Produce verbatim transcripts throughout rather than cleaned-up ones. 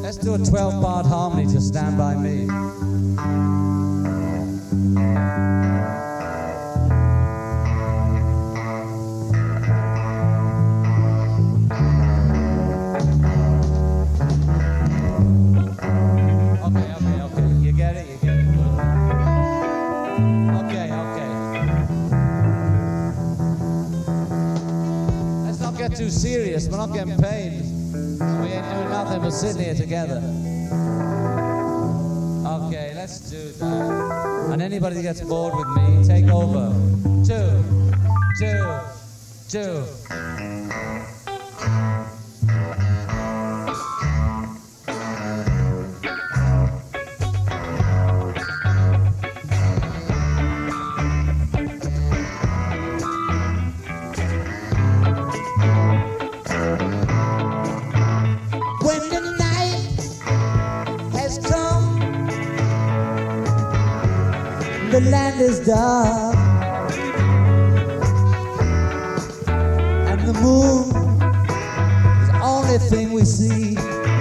Let's do a twelve-part harmony to Stand By Me. Okay, okay, okay. You get it? You get it? Good. Okay, okay. Let's not get too serious. We're not getting paid. We ain't doing nothing but sitting here together. Okay, let's do that. And anybody that gets bored with me, take over. Two, two, two. The land is dark and the moon is the only thing we see.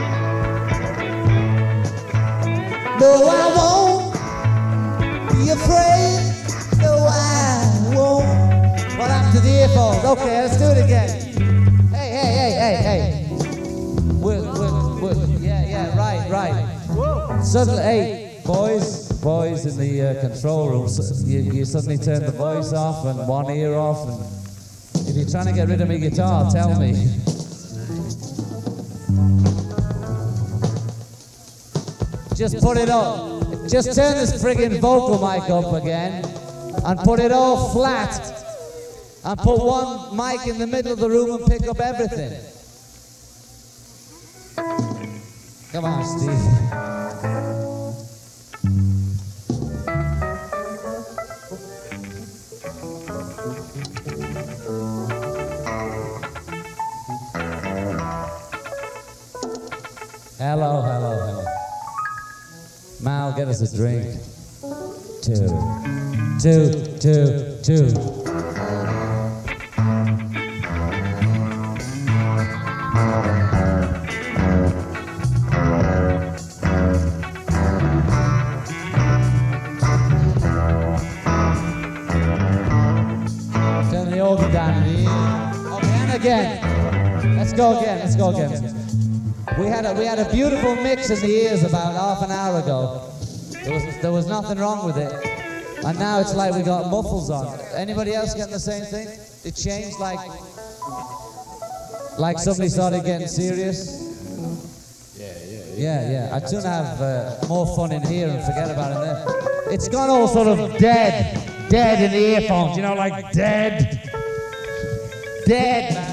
No, I won't be afraid. No, I won't. What happened to the earphones? Okay, let's do it again. Hey, hey, hey, hey, hey. We're, we're, we're, yeah, yeah, right, right. Suddenly, hey, boys. Boys in the uh, control room, you, you suddenly turn the voice off and one ear off, and if you're trying to get rid of my guitar, tell me. Just put it up. Just turn this friggin' vocal mic up again and put it all flat and put one mic in the middle of the room and pick up everything. Come on, Steve. Hello, hello, hello. Mal, get us a drink. Two, two, two, two. Turn the organ down. Okay, and again. Let's go again, let's go again. We had a we had a beautiful mix in the ears about half an hour ago. There was there was nothing wrong with it, and now it's like we got muffles on. Anybody else getting the same thing? It changed like like somebody started getting serious. Yeah, yeah, Yeah, yeah. I'd sooner have uh, more fun in here and forget about it there. It's gone all sort of dead, dead in the earphones. You know, like dead, dead, man.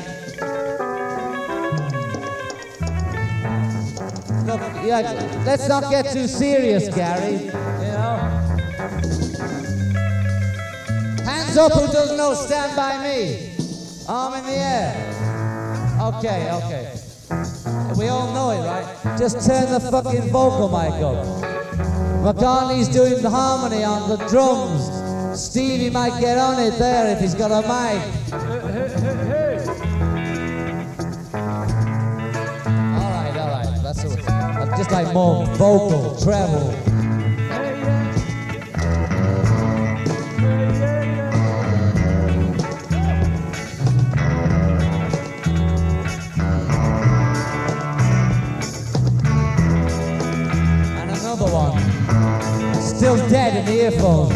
Look, yeah, let's not get too serious, Gary. You know. Hands up who doesn't know Stand By Me. Arm in the air. Okay, okay. We all know it, right? Just turn the fucking vocal mic up. McCartney's doing the harmony on the drums. Stevie might get on it there if he's got a mic. All right, all right. That's what, just like more vocal, treble. And another one. Still dead in the earphones.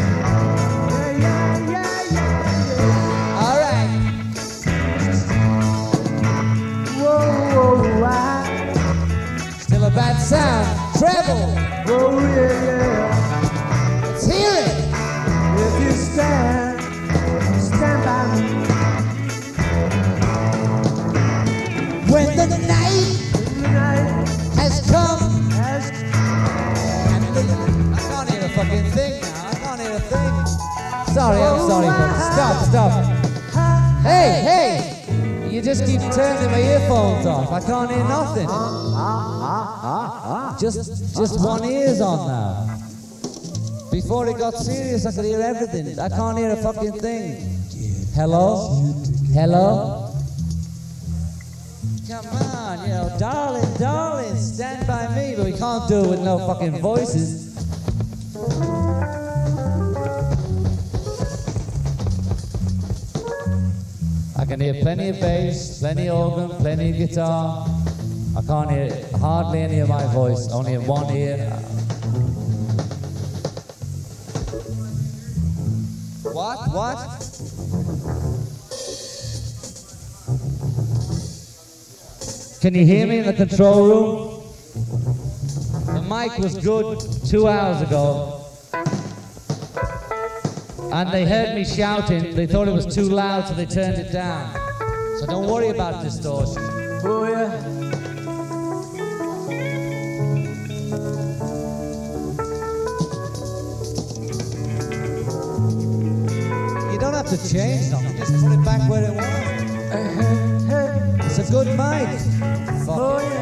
All right. Still a bad sound. Treble. Oh yeah, yeah. Let's hear it. If you stand, stand by me. When the night, the night Has come. has And the, I can't hear a fucking thing now. I can't hear a thing. Sorry, I'm sorry, folks. Stop, stop. Hey, hey! You just keep turning my earphones off. I can't hear nothing. Just, just one ear's on now. Before it got serious, I could hear everything. I can't hear a fucking thing. Hello? Hello? Come on, you know, darling, darling, stand by me. can't do it with no fucking voices. I can hear plenty of bass, plenty of organ, plenty of guitar. I can't hear hardly any of my voice, only in one ear. What? What? Can you hear me in the control room? The mic was good two hours ago. And they heard me shouting. They thought it was too loud, so they turned it down. So don't worry about distortion. Oh, yeah. You don't have to change nothing, just put it back where it was. It's a good mic. Fuck oh, yeah.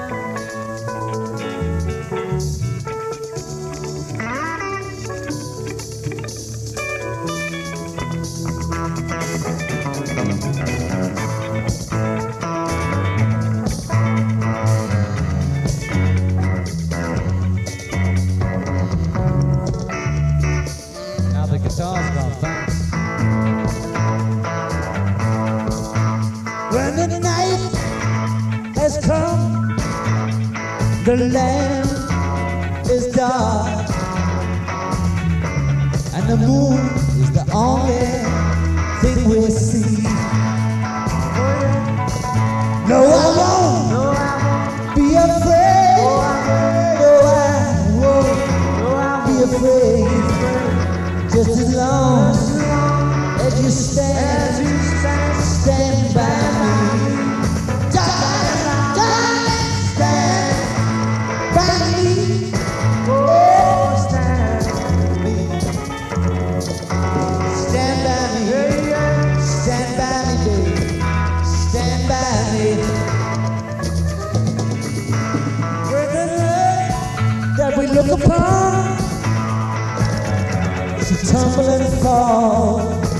Now the guitar's gone, thanks. When the night has come, the land is dark, and the moon is the only thing we see. No, I won't be afraid. No, I won't be afraid. Just as long as you stand, stand by me. Darling, darling, stand by me. Oh, stand by me. Stand by me. Stand by me, baby. Stand by me. When the night that we look upon, she tumble and fall.